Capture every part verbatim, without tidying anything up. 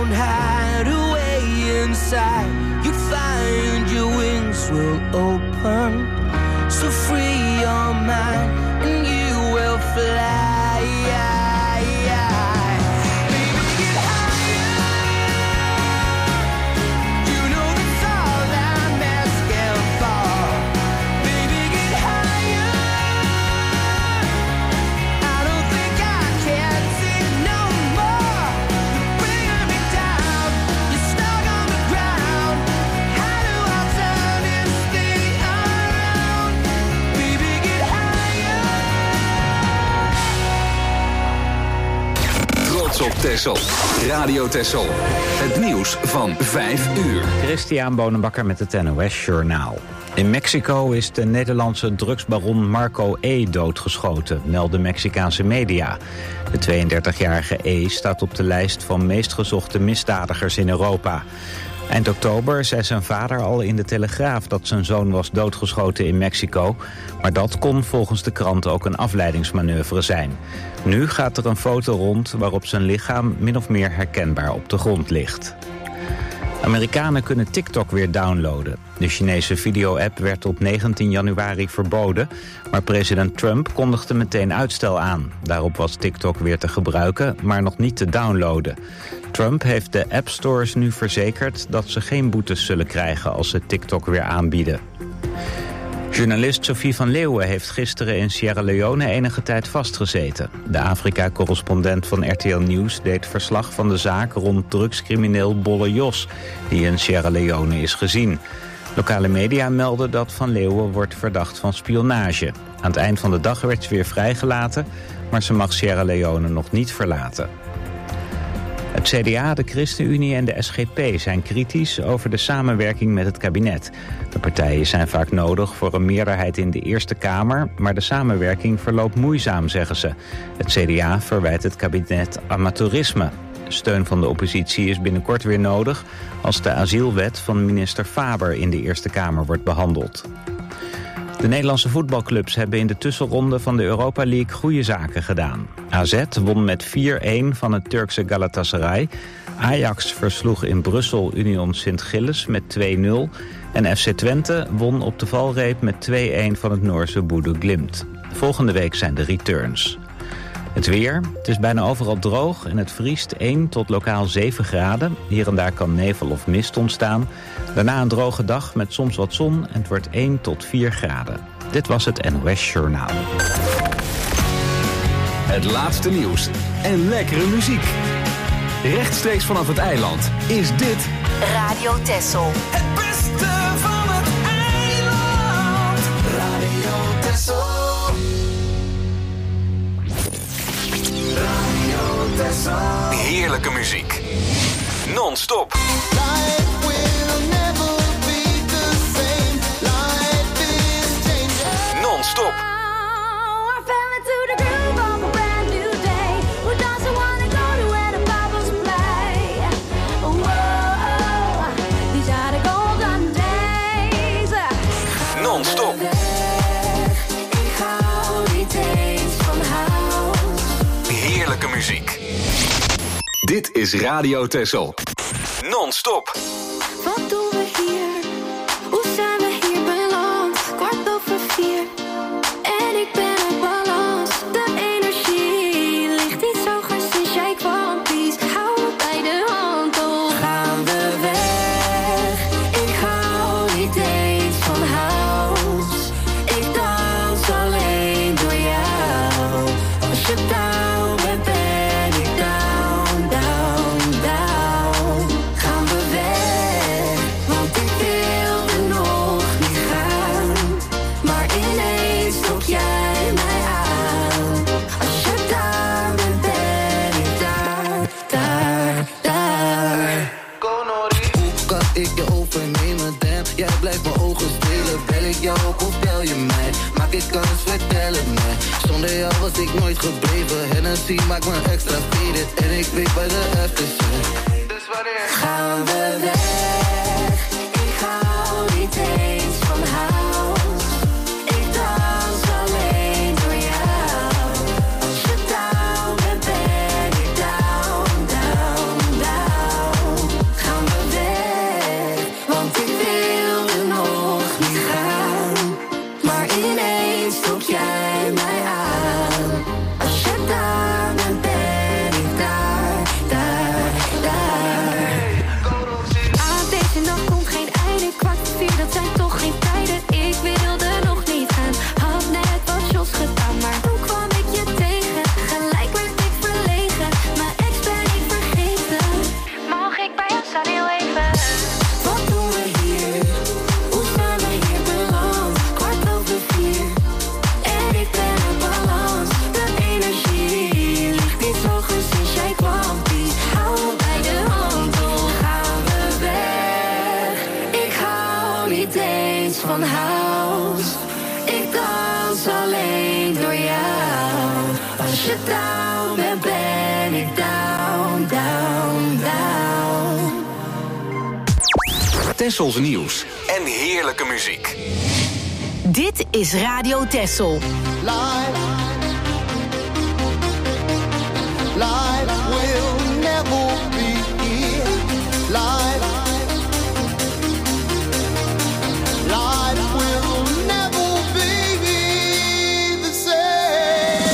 don't hide away inside, you'd find your wings will open. So free your mind and you will fly. Op Texel. Radio Texel. Het nieuws van vijf uur. Christian Bonenbakker met het N O S Journaal. In Mexico is de Nederlandse drugsbaron Marco E. doodgeschoten, melden Mexicaanse media. De tweeëndertigjarige E. staat op de lijst van meest gezochte misdadigers in Europa. Eind oktober zei zijn vader al in de Telegraaf dat zijn zoon was doodgeschoten in Mexico. Maar dat kon volgens de krant ook een afleidingsmanoeuvre zijn. Nu gaat er een foto rond waarop zijn lichaam min of meer herkenbaar op de grond ligt. Amerikanen kunnen TikTok weer downloaden. De Chinese video-app werd op negentien januari verboden, maar president Trump kondigde meteen uitstel aan. Daarop was TikTok weer te gebruiken, maar nog niet te downloaden. Trump heeft de appstores nu verzekerd dat ze geen boetes zullen krijgen als ze TikTok weer aanbieden. Journalist Sophie van Leeuwen heeft gisteren in Sierra Leone enige tijd vastgezeten. De Afrika-correspondent van R T L Nieuws deed verslag van de zaak rond drugscrimineel Bolle Jos, die in Sierra Leone is gezien. Lokale media melden dat Van Leeuwen wordt verdacht van spionage. Aan het eind van de dag werd ze weer vrijgelaten, maar ze mag Sierra Leone nog niet verlaten. Het C D A, de ChristenUnie en de S G P zijn kritisch over de samenwerking met het kabinet. De partijen zijn vaak nodig voor een meerderheid in de Eerste Kamer, maar de samenwerking verloopt moeizaam, zeggen ze. Het C D A verwijt het kabinet amateurisme. Steun van de oppositie is binnenkort weer nodig als de asielwet van minister Faber in de Eerste Kamer wordt behandeld. De Nederlandse voetbalclubs hebben in de tussenronde van de Europa League goede zaken gedaan. A Z won met vier-een van het Turkse Galatasaray. Ajax versloeg in Brussel Union Sint-Gilles met twee-nul. En F C Twente won op de valreep met twee-een van het Noorse Bodø Glimt. Volgende week zijn de returns. Het weer. Het is bijna overal droog en het vriest één tot lokaal zeven graden. Hier en daar kan nevel of mist ontstaan. Daarna een droge dag met soms wat zon en het wordt één tot vier graden. Dit was het N O S Journaal. Het laatste nieuws en lekkere muziek. Rechtstreeks vanaf het eiland is dit Radio Texel. Het beste van het eiland. Radio Texel. Radio Texel. Heerlijke muziek. Non-stop. Non-stop. Non-stop. Heerlijke muziek. Dit is Radio Texel. Non-stop. Wat doen we hier? Hoe zijn we hier beland? Kwart over vier. En ik ben op balans. De energie ligt niet zo goed sinds jij kwam. Please, hou me bij de hand. Oh, gaan we weg? Ik hou niet eens van house. Ik dans alleen door jou. Als je down bent, ben ik down, down, down. Gaan we weg? Want ik wilde nog niet gaan. Maar ineens trok jij mij aan. Als je daar bent, ben ik daar, daar, daar. Hoe kan ik je overnemen, damn? Jij blijft mijn ogen stelen. Bel ik jou op of bel je mij? Maak ik kans, vertel het mij. Zonder jou was ik nooit gebleven. Hennessy maakt me extra faded. En ik weet bij de aftersun. Dus wanneer Gaan we weg? Ik hou niet eens van house. Ik dans alleen door jou. Als je down bent, ben ik down, down, down. van house. Ik dans alleen door jou. Als je down bent, ben ik down, down, down. Tessels nieuws en heerlijke muziek. Dit is Radio Tessel. Life, life will never be here. Life, life will never be the same.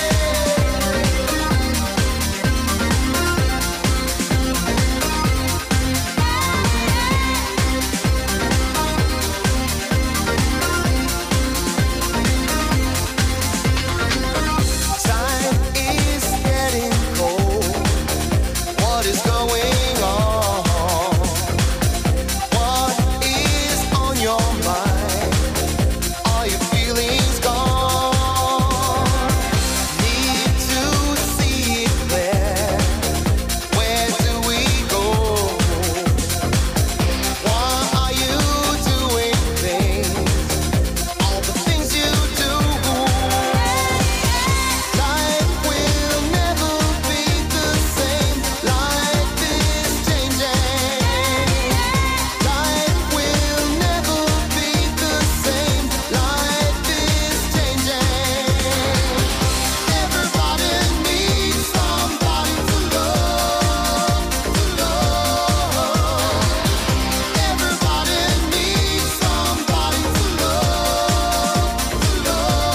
Time is getting cold. What is going on? What is on your mind? Are your feelings gone? Need to see it clear. Where do we go? Why are you doing things? All the things you do. Life will never be the same. Life is changing. Life will never be the same. Life is changing. Everybody needs somebody to love, to love. Everybody needs somebody to love, to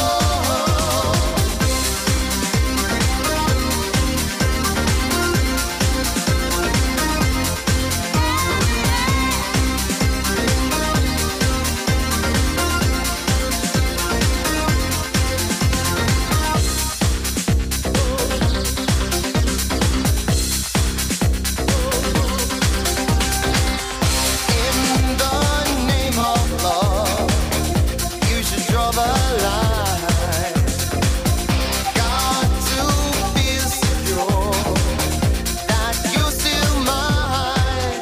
In the name of love, you should draw the line. Got to feel secure that you're still mine.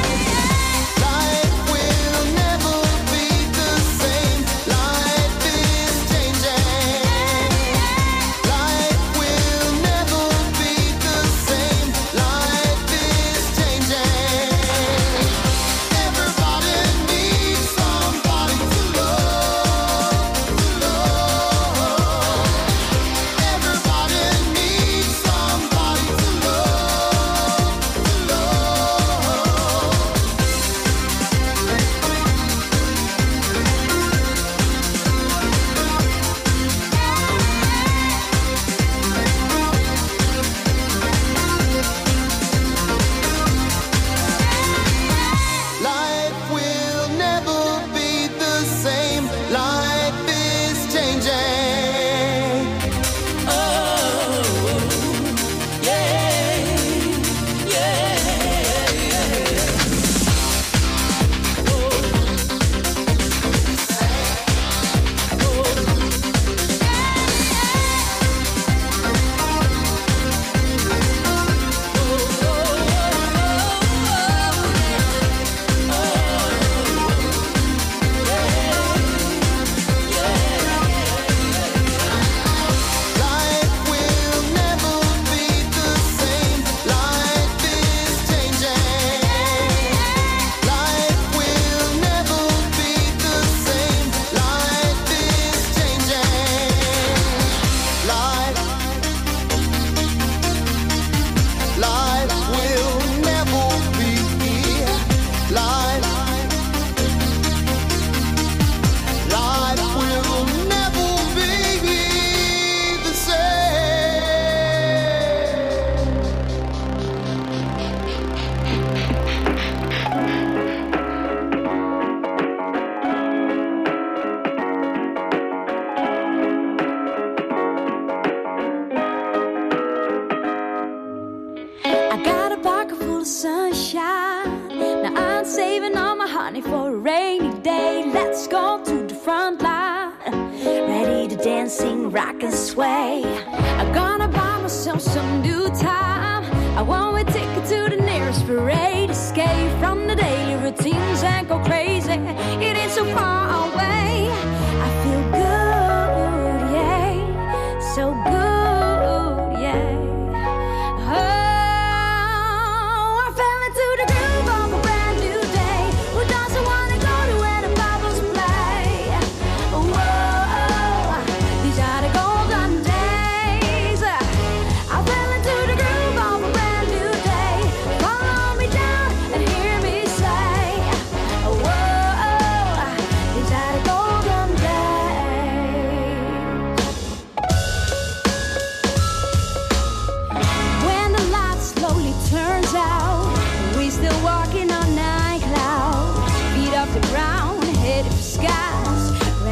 Life will never be the same. Life is changing. Life will never be the same. Life is changing. Everybody needs somebody to love, to love. Everybody needs somebody to love, to Life will never be the same. Life is changing. Oh, yeah, Life will never be the same. Life is changing. Life will never be the same. Life is changing. Life, life will never be here. Life, life will never be the same. I got a pocket full of sunshine. Now I'm saving all my honey for a rainy day. Let's go to the front line. Ready to dance, sing, rock and sway. I'm gonna buy myself some new time. I want a ticket to the nearest parade. Escape from the daily routines and go crazy. It ain't so far away.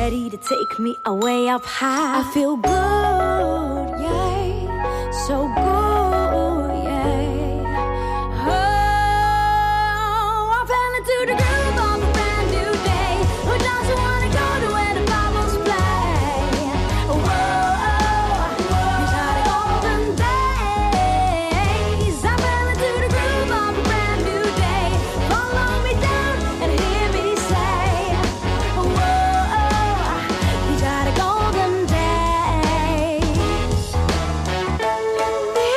ready to take me away up high. I feel good, yeah, so good, yeah. Oh, I fell into the groove of a brand new day. Who doesn't wanna go to where the bubbles play? Whoa, these are the golden days. I fell into the groove of a brand new day. Follow me down and hear me say, whoa, these are the golden days. The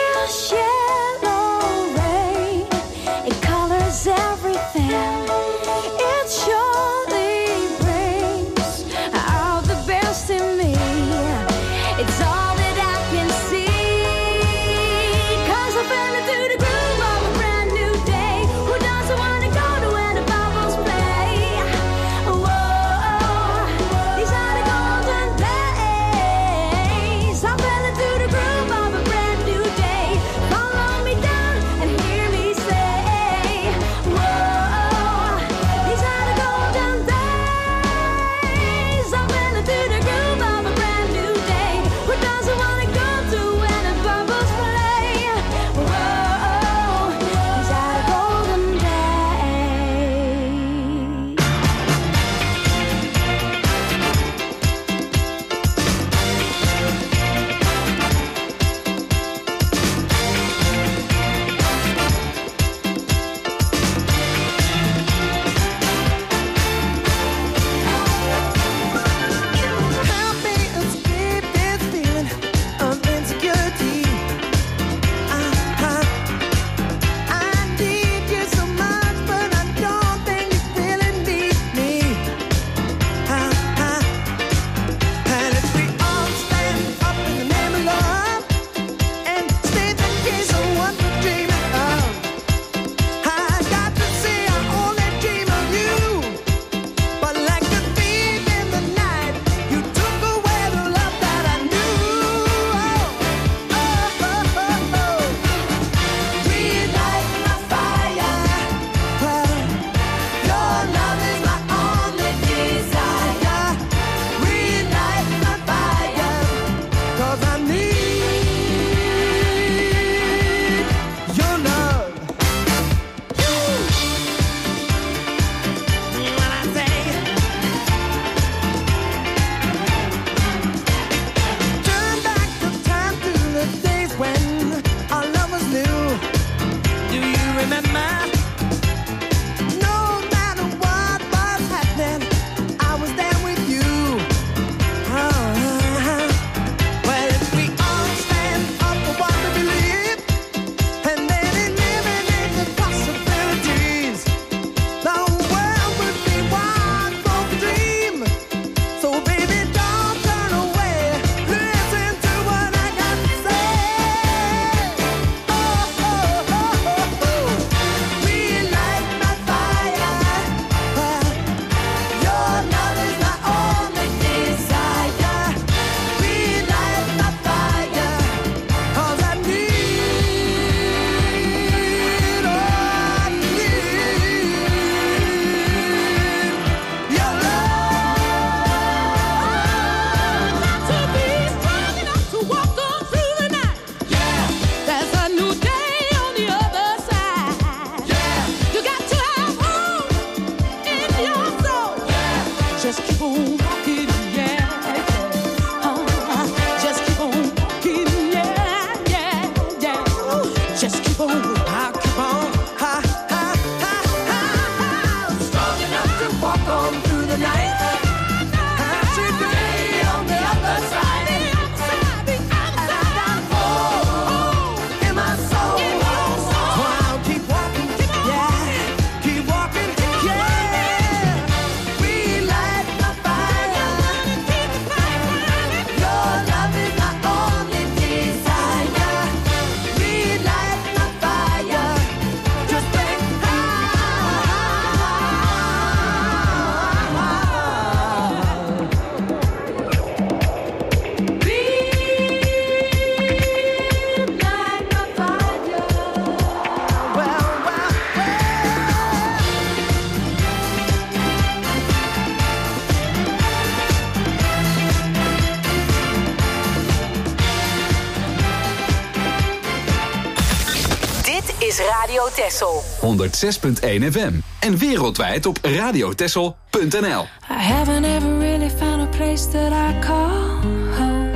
Texel. honderdzes punt één F M. En wereldwijd op radiotexel punt n l. I haven't ever really found a place that I call home.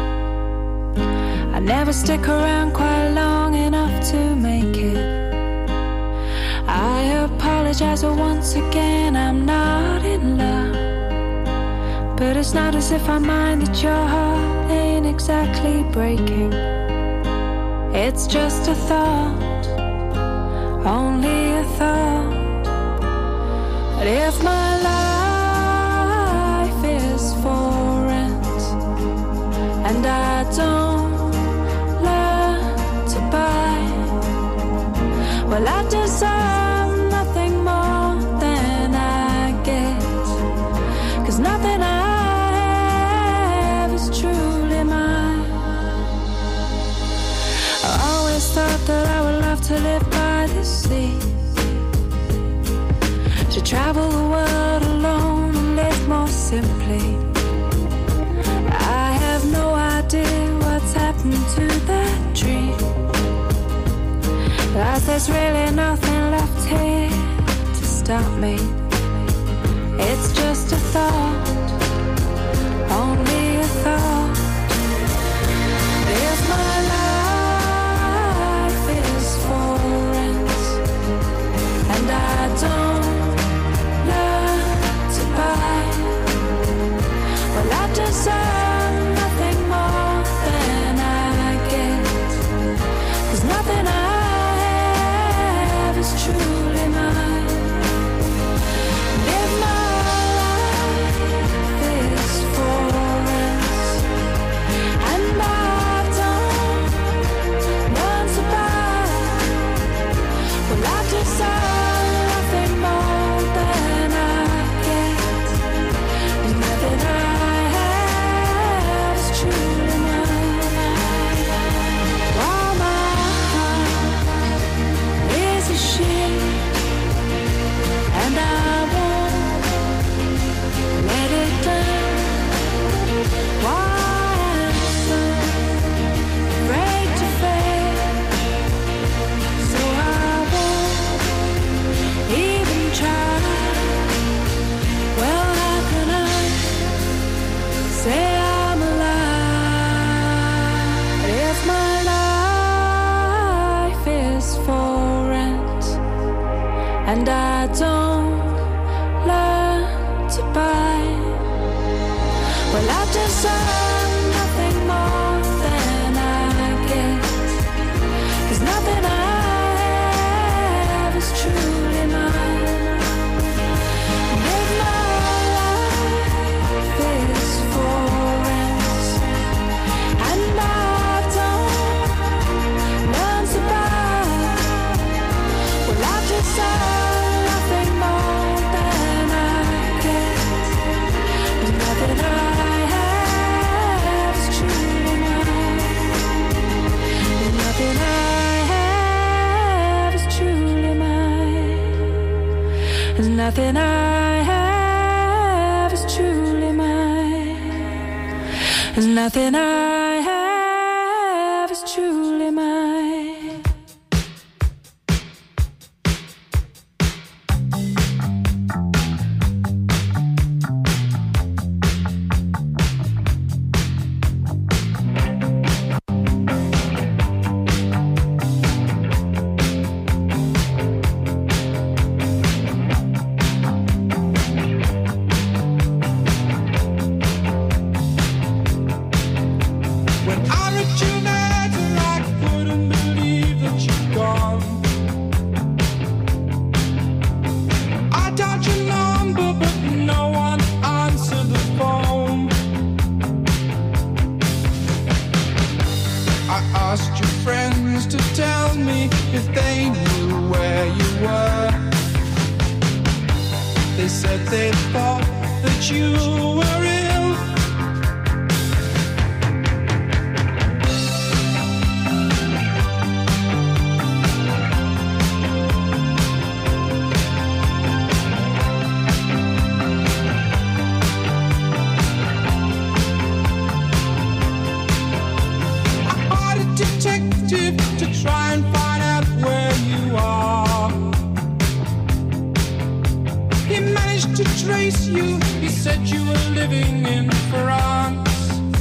I never stick around quite long enough to make it. I apologize once again, I'm not in love. But it's not as if I mind that your heart ain't exactly breaking. It's just a thought, only a thought. But if my life is for rent and I don't learn to buy, well, I deserve nothing more than I get. 'Cause nothing I have is truly mine. I always thought that I would love to live by the sea, to travel the world alone and live more simply. I have no idea what's happened to that dream, 'cause there's really nothing left here to stop me. It's just a thought, only a thought. If my life is for rent and I don't learn to buy, well, I deserve nothing more than I get. 'Cause nothing I have is truly mine. If my life is for rent and I don't learn to buy, well, I deserve nothing more than I get. And nothing I have is truly mine. While my heart is a ship and I won't let it down. Why am I so afraid to fail? So I won't even try. Well, how can I say I'm alive if my life is for rent and I don't learn to buy? Well, I deserve nothing more than I get. 'Cause nothing I have is truly mine. And if my life is for rent and I don't learn to buy, well, I deserve nothing more than I get. There's nothing I have is truly mine. There's nothing I have is truly mine. There's nothing I have is truly mine. There's nothing I have is truly mine. When I read your letter, I couldn't believe that you'd gone. I dialed your number, but no one answered the phone. I asked your friends to tell me if they knew where you were. They said they thought that you were ill. I hired a detective to try and find out where you are. trace you. He said you were living in France.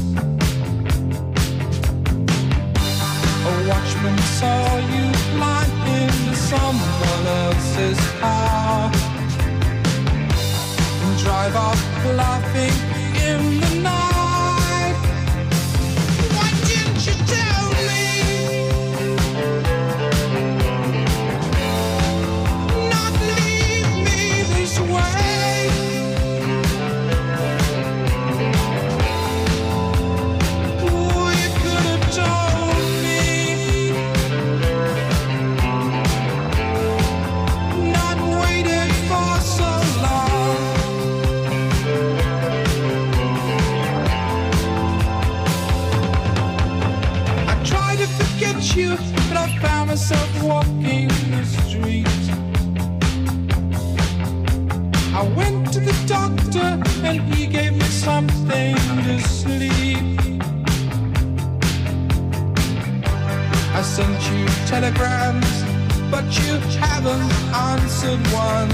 A watchman saw you lying into someone else's car and drive off laughing in the night. Why didn't you tell me? Not leave me this way. Oh, you could have told me. Not waited for so long. I tried to forget you, but I found myself walking the street. I went to the doctor and he gave me something to sleep. I sent you telegrams, but you haven't answered one.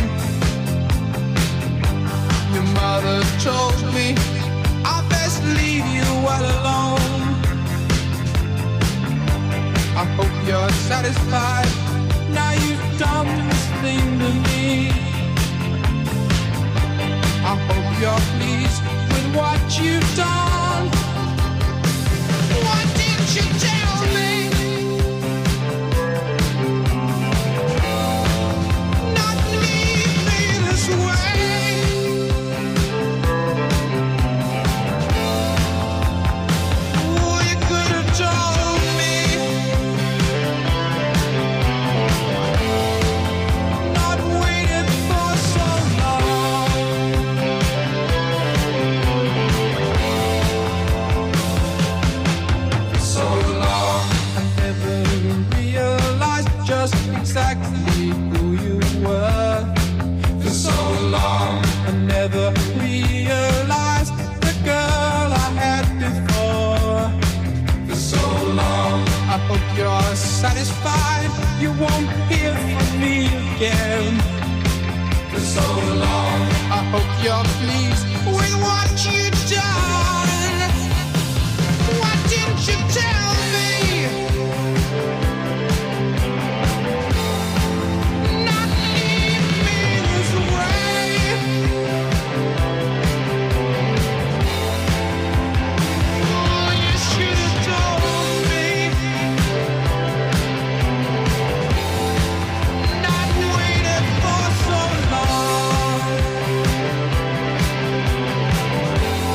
Your mother told me I best leave you all alone. I hope you're satisfied now you've done this thing to me. I hope you're pleased with what you've done. Why didn't you tell me? Not leave me this way. Oh, you could have told me. Not waited for so long. So long, I never realized just exactly who you were. For so long, I never realized the girl I had before. For so long, I hope you're satisfied you won't hear from me again. For so long, I hope you're pleased with what you've done. Why didn't you tell me? Not leave me this way. Oh, you should have told me. Not waited for so long.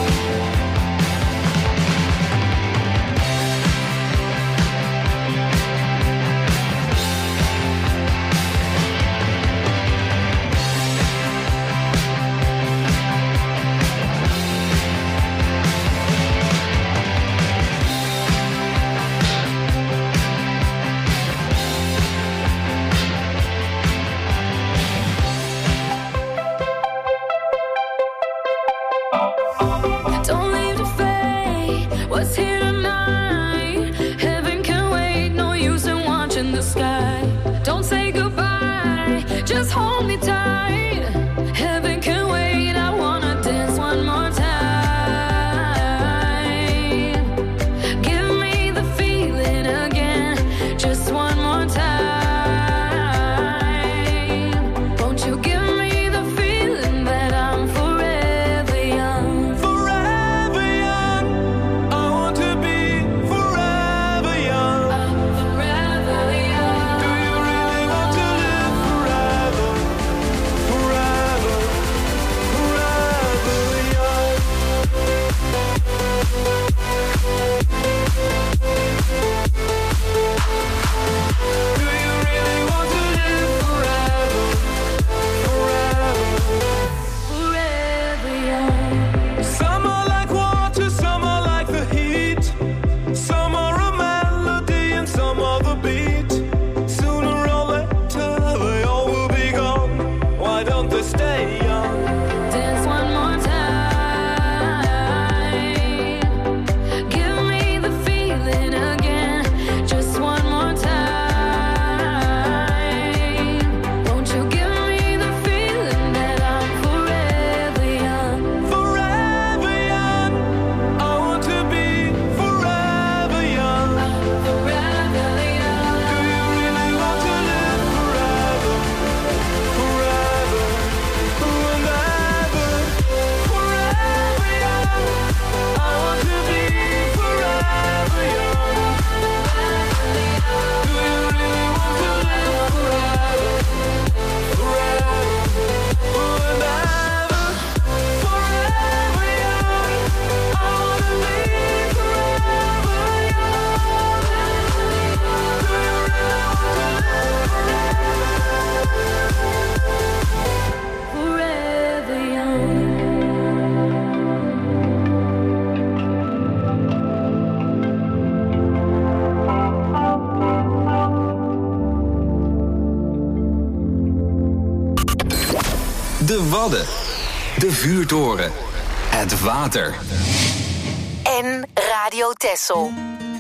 De Wadden. De vuurtoren. Het water. En Radio Texel.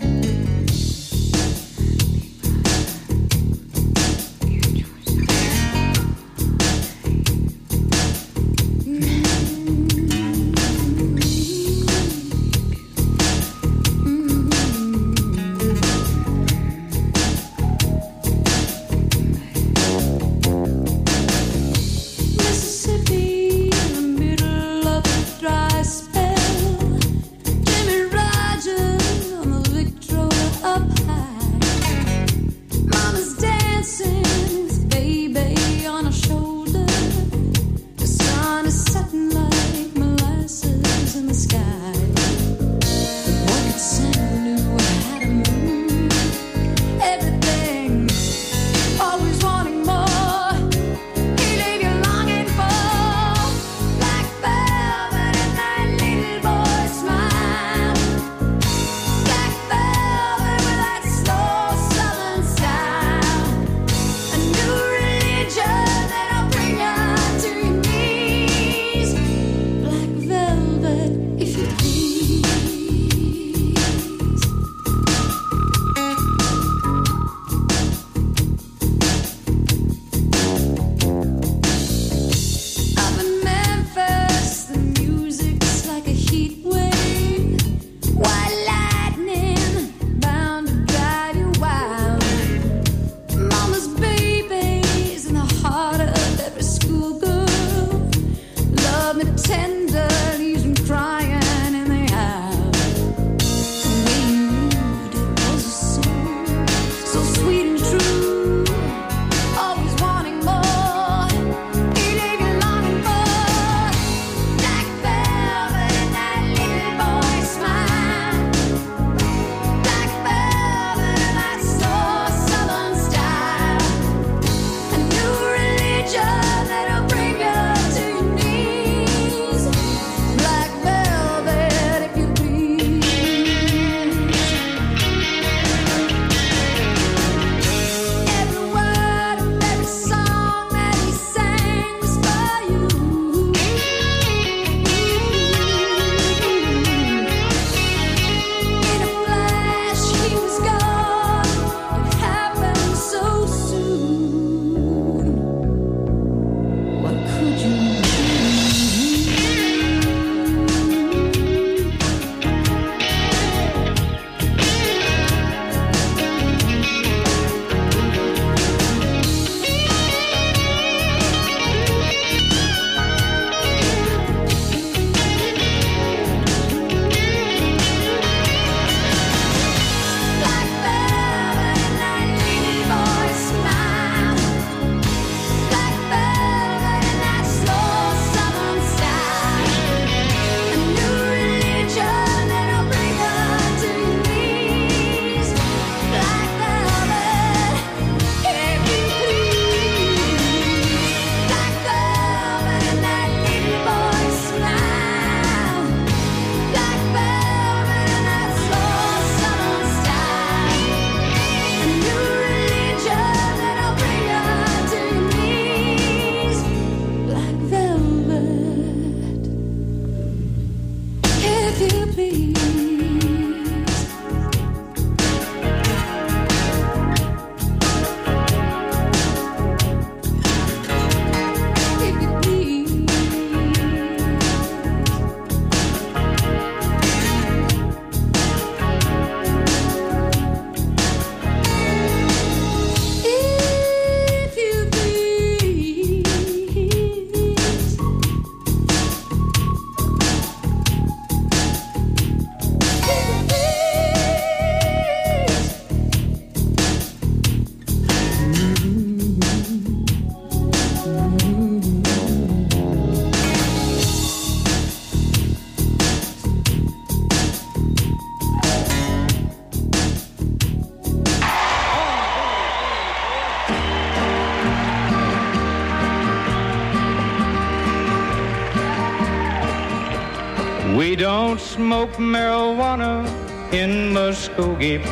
We don't smoke marijuana in Muskogee.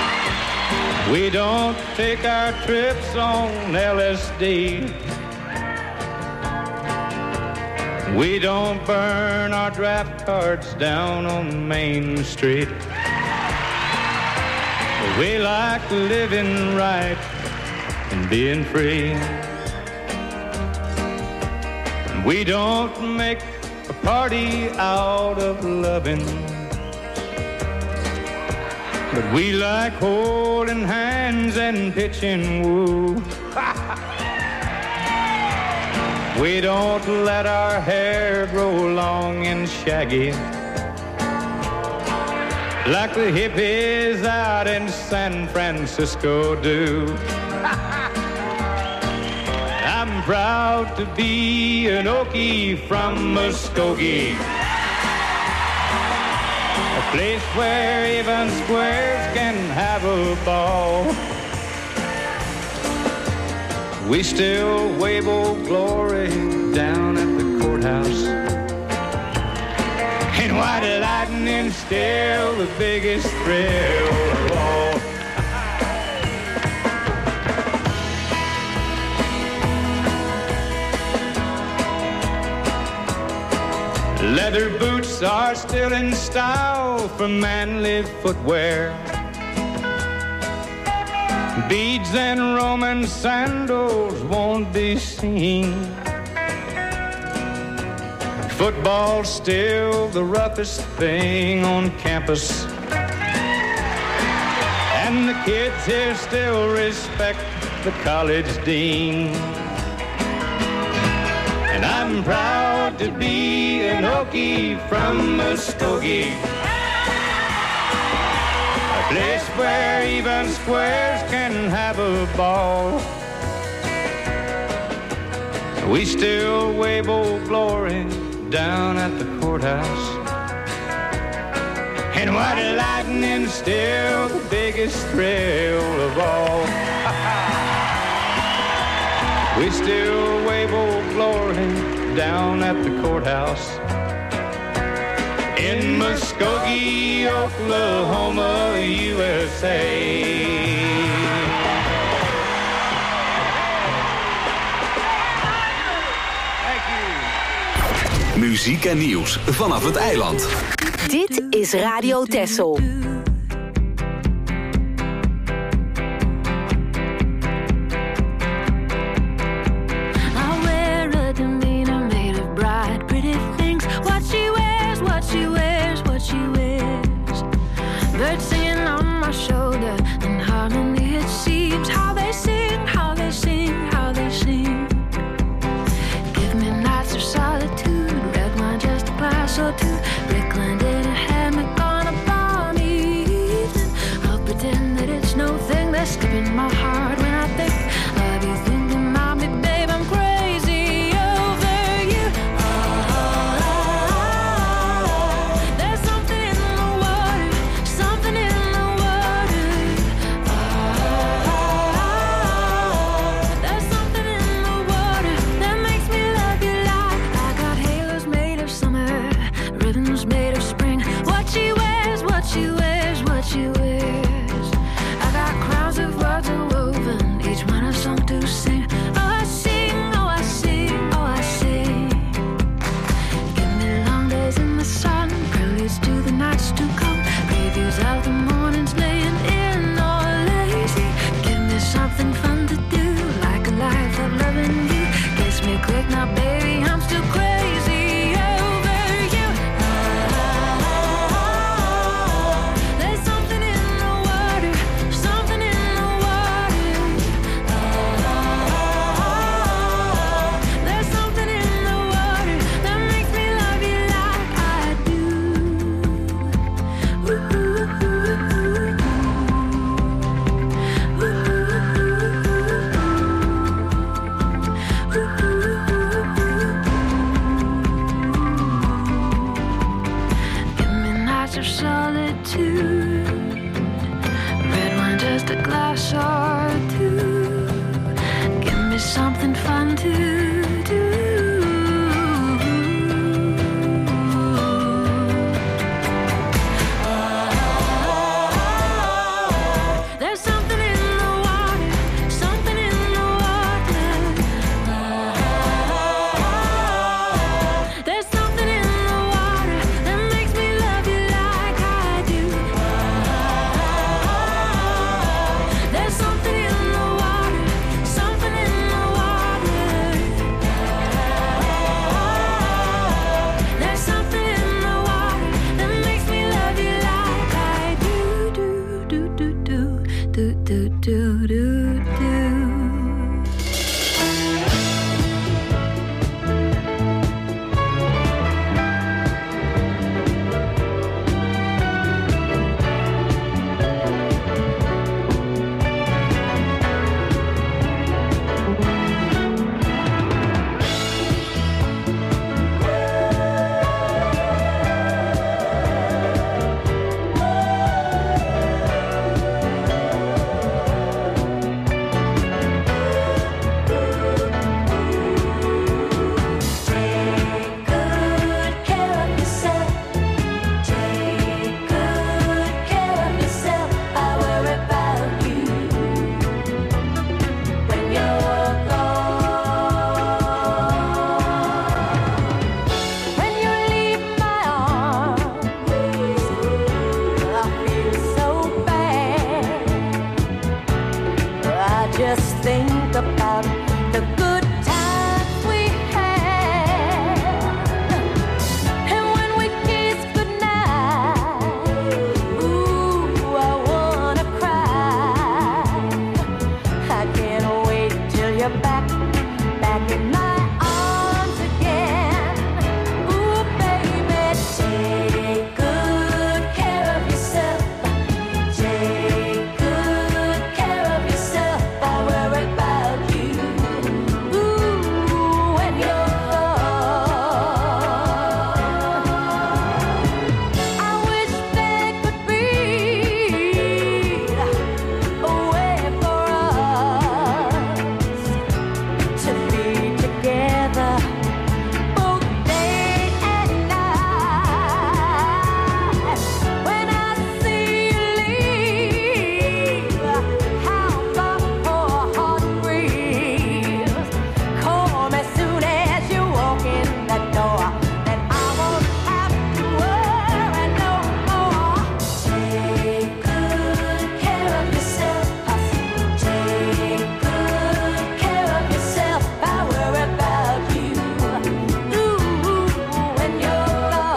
We don't take our trips on L S D. We don't burn our draft cards down on Main Street. We like living right and being free. We don't make a party out of loving, but we like holding hands and pitching woo. We don't let our hair grow long and shaggy like the hippies out in San Francisco do. I'm proud to be an Okie from Muskogee, a place where even squares can have a ball. We still wave Old Glory down at the courthouse, and white lightning's still the biggest thrill of all. Leather boots are still in style for manly footwear. Beads and Roman sandals won't be seen. Football's still the roughest thing on campus, and the kids here still respect the college dean. And I'm proud to be an Okie from Muskogee, a place where even squares can have a ball. We still wave Old Glory down at the courthouse, and white lightning's still the biggest thrill of all. We still wave Old Glory down at the courthouse in Muskogee, Oklahoma, U S A. Muziek en nieuws vanaf het eiland. Dit is Radio Texel. you're back, back in my arms again. Ooh, baby, take good care of yourself. Take good care of yourself. I worry about you. Ooh, when you're gone. I wish there could be a way for us to be together both day and night. When I see you leave, how my poor heart grieves. Call me soon as you walk in the door, and I won't have to worry no more. Take good care of yourself. Take good care of yourself. I worry about you. Ooh, when you're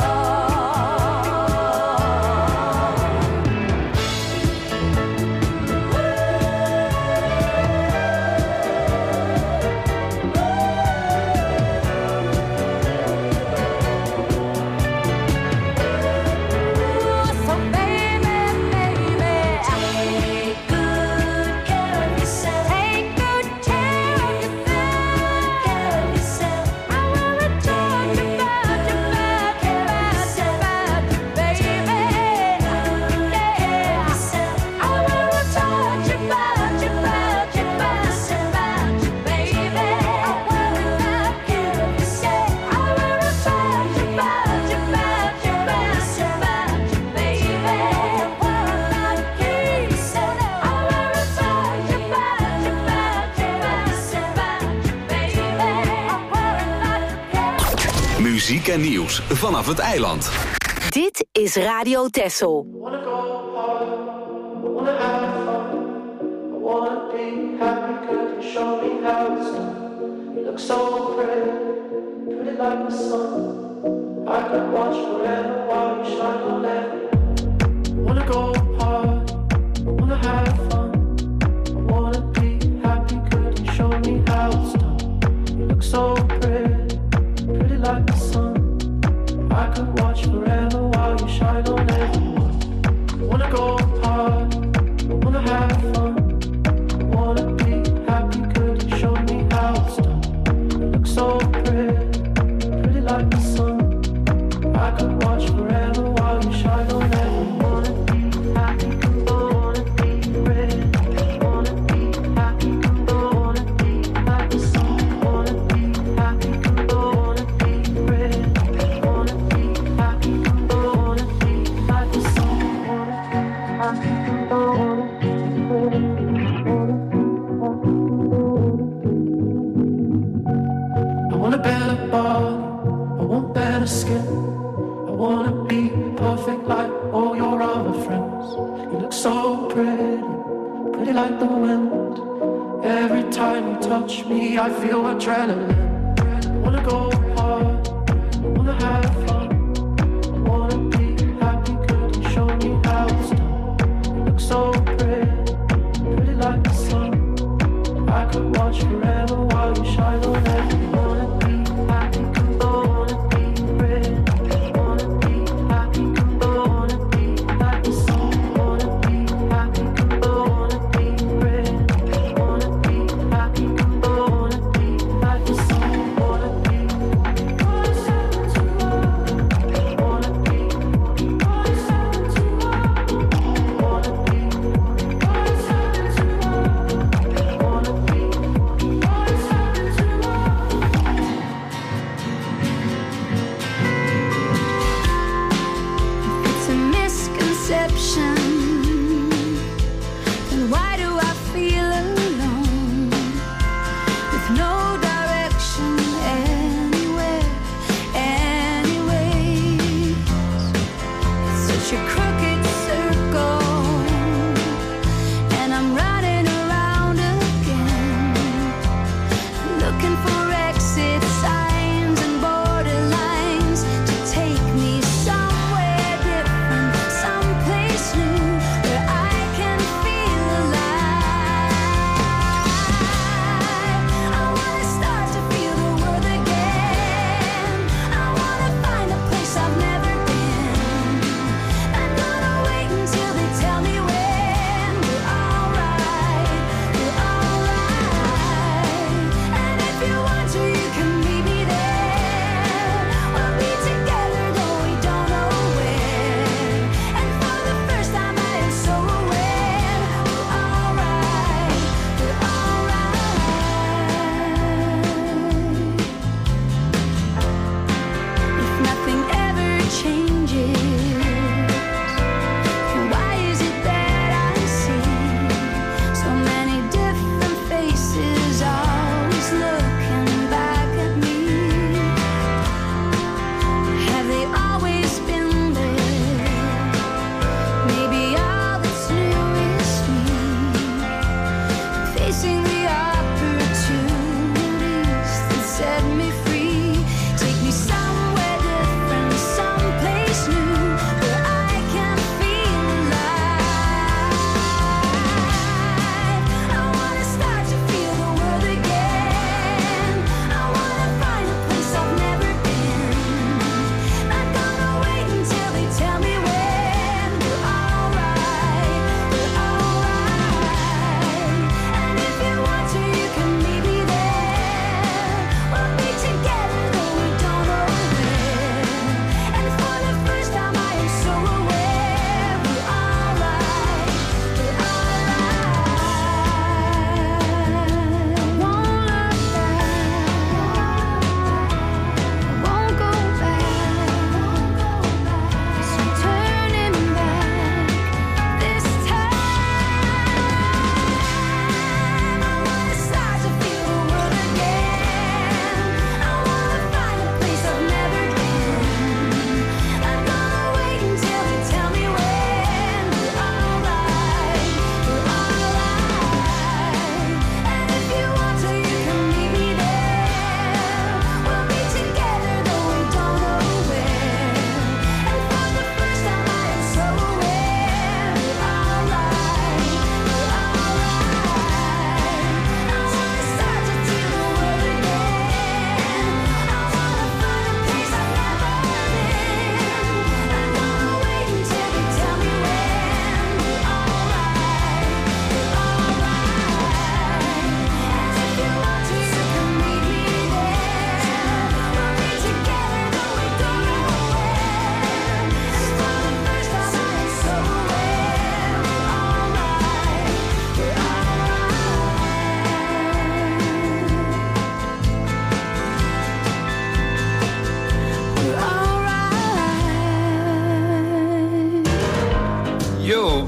so baby, baby, take good care of yourself. Take good care of yourself. Care of yourself. I wanna talk about you, about you, about you, about you, baby. Yeah, I wanna talk you about you, about you, about you, about you, baby. I worry about care of yourself. I wanna talk you about you, about you, about you, about you, baby. I worry about care of yourself. I wanna talk you about you, about you, about you, about you, baby. I worry about care. Muziek en nieuws vanaf het eiland. Dit is Radio Texel. Wanna go hard, I wanna have fun, I wanna be happy, could you show me how it's done? You look so pretty, pretty like the sun. I could watch forever while you shine on everyone. Wanna go hard, I wanna have fun, I wanna be happy, could you show me how it's done? You look so pretty, pretty like the sun. I could watch forever while you shine on everyone. Wanna go hard, wanna have fun, wanna be happy, could you show me how it's done? You look so pretty, pretty like the sun. I could watch forever while you shine on everyone. Wanna be happy, wanna be pretty, wanna be happy, wanna be like the sun. Wanna be happy, wanna be pretty, wanna be happy, wanna be like the sun. Wanna be happy, wanna be pretty, wanna be happy. I want a better body, I want better skin. I wanna be perfect like all your other friends. You look so pretty, pretty like the wind. Every time you touch me, I feel adrenaline. Wanna go hard, wanna have fun, I wanna be happy, could you show me how it's done? You look so pretty, pretty like the sun. I could watch forever while you shine on everyone. Wanna be happy, wanna be pretty, wanna be happy, wanna be like the sun. Wanna be happy, wanna be pretty, wanna be happy, wanna be like the sun. Wanna be, wanna be, wanna be,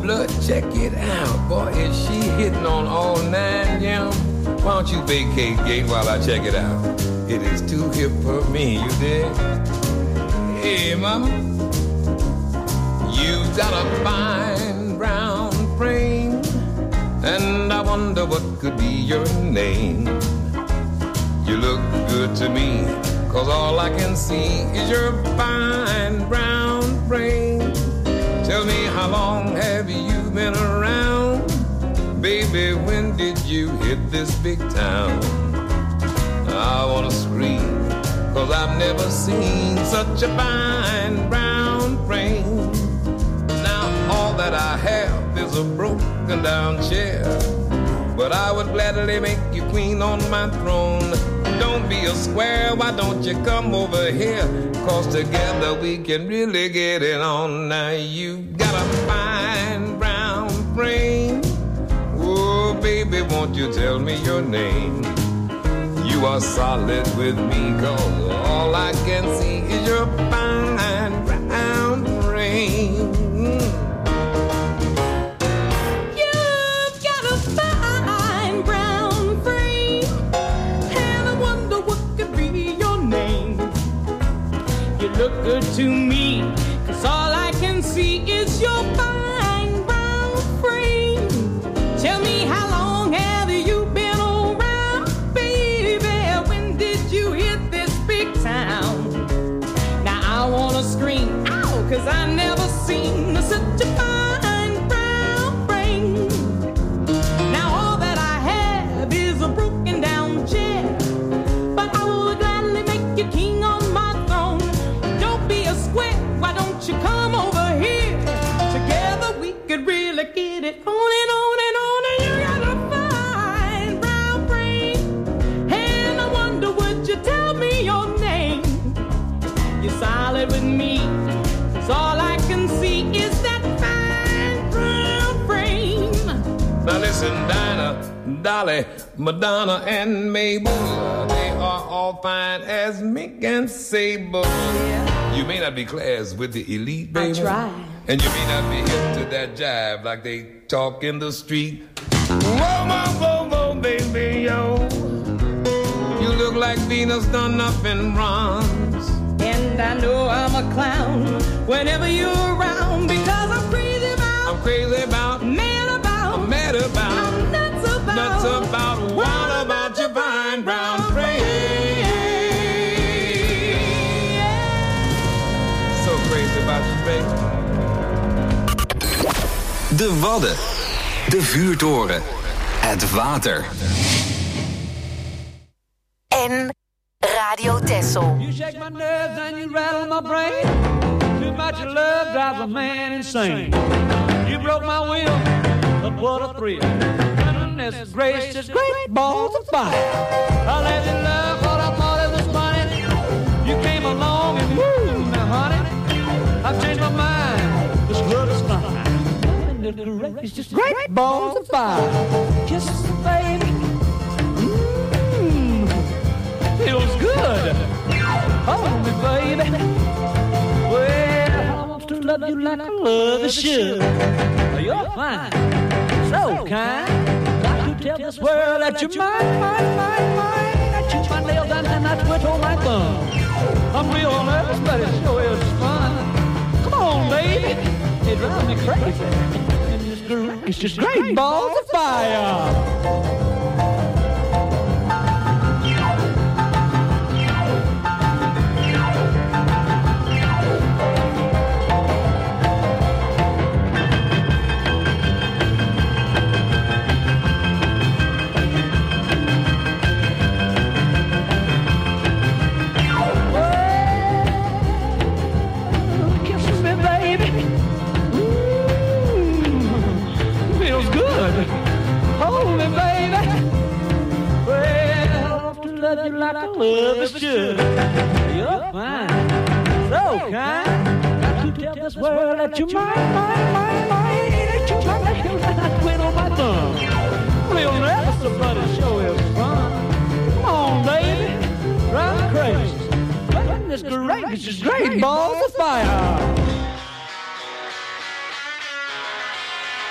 blood, check it out. Boy, is she hitting on all nine, yeah? Why don't you vacate gate while I check it out? It is too hip for me, you dig? Hey, mama. You got a fine brown frame, and I wonder what could be your name. You look good to me, cause all I can see is your fine brown frame. Tell me, how long have you been around? Baby, when did you hit this big town? I wanna scream, cause I've never seen such a fine brown frame. Now all that I have is a broken down chair, but I would gladly make you queen on my throne. Don't be a square, why don't you come over here? Cause together we can really get it on. Now you got a fine brown frame. Oh baby, won't you tell me your name? You are solid with me, cause all I can see is your fine brown frame. Look good to me, cause all I can see is your fine brown frame. Tell me, how long have you been around, baby? When did you hit this big town? Now I wanna scream, ow, cause I never seen such a fine brown frame. Now all that I have is a broken down chair, but I will gladly make you king on my throne. Why don't you come over here? Together we could really get it on and on and on. And you got a fine brown frame, and I wonder, would you tell me your name? You're solid with me, cause all I can see is that fine brown frame. Now listen, Dinah, Dolly, Madonna, and Mabel, they are all fine as Mink and Sable. Yeah. You may not be class with the elite, baby. I try. And you may not be hip to that jive like they talk in the street. Whoa, whoa, whoa, whoa, baby, yo. You look like Venus done up in bronze. And I know I'm a clown whenever you're around, because I'm crazy about, I'm crazy about, mad about, I'm mad about, I'm nuts about, nuts about, what about your fine brown frame? De Wadden. De vuurtoren. Het water. En Radio Texel. You shake my nerves and you rattle my brain. Too much love drives a man insane. You broke my will, but what a thrill. Goodness gracious, great balls of fire. I let you love what I thought it was funny. You came along and woo, now honey, I've changed my mind. This love is fine. It's just great balls of fire. Kiss baby. Mmm. Feels good. Hold me, baby. Well, I want to love you like I love the should. You're fine. So kind. Got to tell this world that you're mine, mine, mine, mine. I chew my nails down and I twiddle my thumb. I'm real nervous, but it sure is fun. Come on, baby. It drives me crazy. It's just great balls of fire. You like I love is should. You're fine, so kind. Got to tell this world that you're mine, mine, mine, mine. That you're my nail and I twiddle my thumb. Real nervous, but it sure is fun. Come on, baby, drive me crazy. Goodness gracious, it's great balls of fire.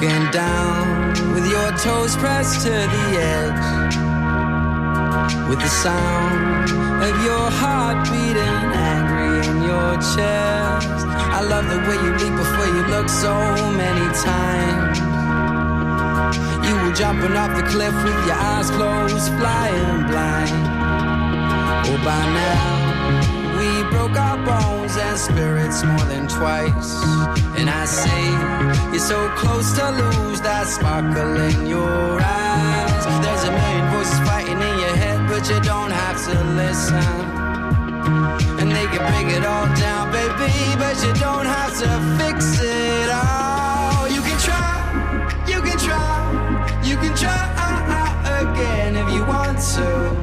Looking down with your toes pressed to the edge, with the sound of your heart beating angry in your chest. I love the way you leap before you look so many times. You were jumping off the cliff with your eyes closed, flying blind. Oh, by now we broke our bones and spirits more than twice. And I say, you're so close to lose that sparkle in your eyes. There's a million voices fighting in your head, but you don't have to listen. And they can break it all down, baby, but you don't have to fix it all. You can try, you can try, you can try again if you want to.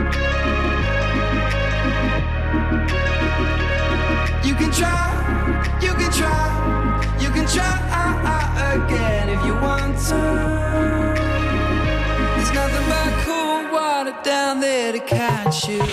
You can try, you can try, you can try again if you want to. There's nothing but cool water down there to catch you.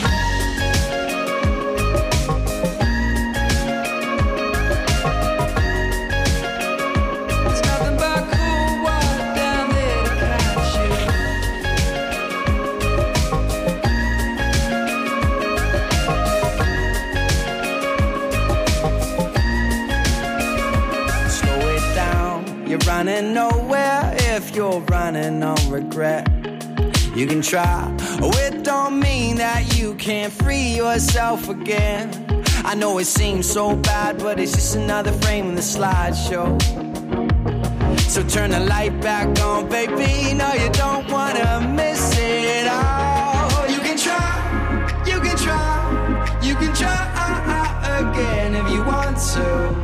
Running nowhere if you're running on regret. You can try, oh, it don't mean that you can't free yourself again. I know it seems so bad, but it's just another frame in the slideshow. So turn the light back on, baby. No, you don't wanna miss it all. You can try, you can try, you can try again if you want to.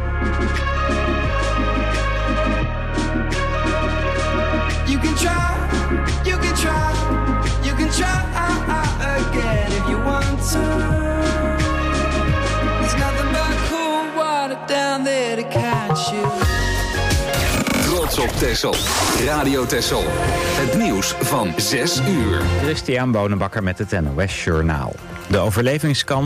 You can try, you can try, you can try again if you want to. There's nothing but cool water down there to catch you. Trots op Texel. Radio Texel. Het nieuws van zes uur. Christian Bonenbakker met het N O S Journaal. De overlevingskans